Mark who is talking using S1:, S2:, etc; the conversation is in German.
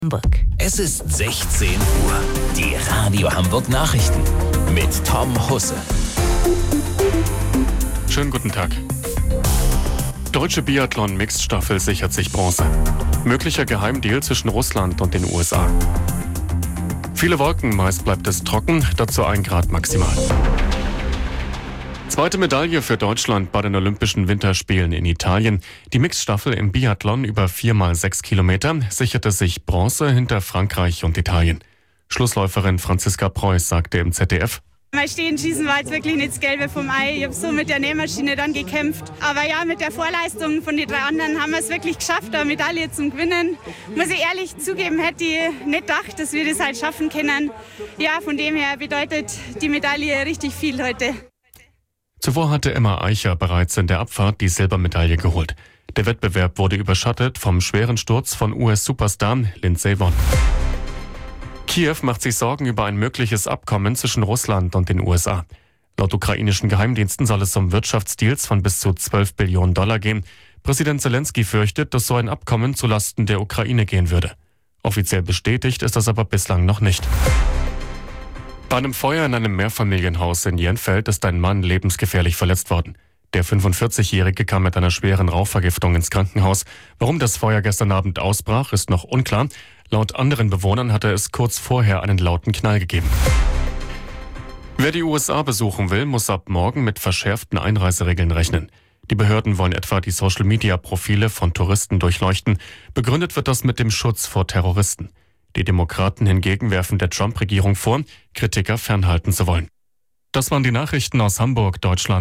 S1: Hamburg.
S2: Es ist 16 Uhr. Die Radio Hamburg Nachrichten mit Tom Husse.
S3: Schönen guten Tag. Deutsche Biathlon-Mixed-Staffel sichert sich Bronze. Möglicher Geheimdeal zwischen Russland und den USA. Viele Wolken, meist bleibt es trocken, dazu 1 Grad maximal. Zweite Medaille für Deutschland bei den Olympischen Winterspielen in Italien. Die Mixstaffel im Biathlon über 4x6 Kilometer sicherte sich Bronze hinter Frankreich und Italien. Schlussläuferin Franziska Preuß sagte im ZDF:
S4: Mein Stehenschießen war jetzt wirklich nicht das Gelbe vom Ei. Ich habe so mit der Nähmaschine dann gekämpft. Aber ja, mit der Vorleistung von den 3 anderen haben wir es wirklich geschafft, eine Medaille zum Gewinnen. Muss ich ehrlich zugeben, hätte ich nicht gedacht, dass wir das halt schaffen können. Ja, von dem her bedeutet die Medaille richtig viel heute.
S3: Zuvor hatte Emma Eicher bereits in der Abfahrt die Silbermedaille geholt. Der Wettbewerb wurde überschattet vom schweren Sturz von US-Superstar Lindsey Vonn. Kiew macht sich Sorgen über ein mögliches Abkommen zwischen Russland und den USA. Laut ukrainischen Geheimdiensten soll es um Wirtschaftsdeals von bis zu $12 Billionen gehen. Präsident Zelensky fürchtet, dass so ein Abkommen zulasten der Ukraine gehen würde. Offiziell bestätigt ist das aber bislang noch nicht. Bei einem Feuer in einem Mehrfamilienhaus in Jenfeld ist ein Mann lebensgefährlich verletzt worden. Der 45-Jährige kam mit einer schweren Rauchvergiftung ins Krankenhaus. Warum das Feuer gestern Abend ausbrach, ist noch unklar. Laut anderen Bewohnern hatte es kurz vorher einen lauten Knall gegeben. Wer die USA besuchen will, muss ab morgen mit verschärften Einreiseregeln rechnen. Die Behörden wollen etwa die Social-Media-Profile von Touristen durchleuchten. Begründet wird das mit dem Schutz vor Terroristen. Die Demokraten hingegen werfen der Trump-Regierung vor, Kritiker fernhalten zu wollen. Das waren die Nachrichten aus Hamburg, Deutschland.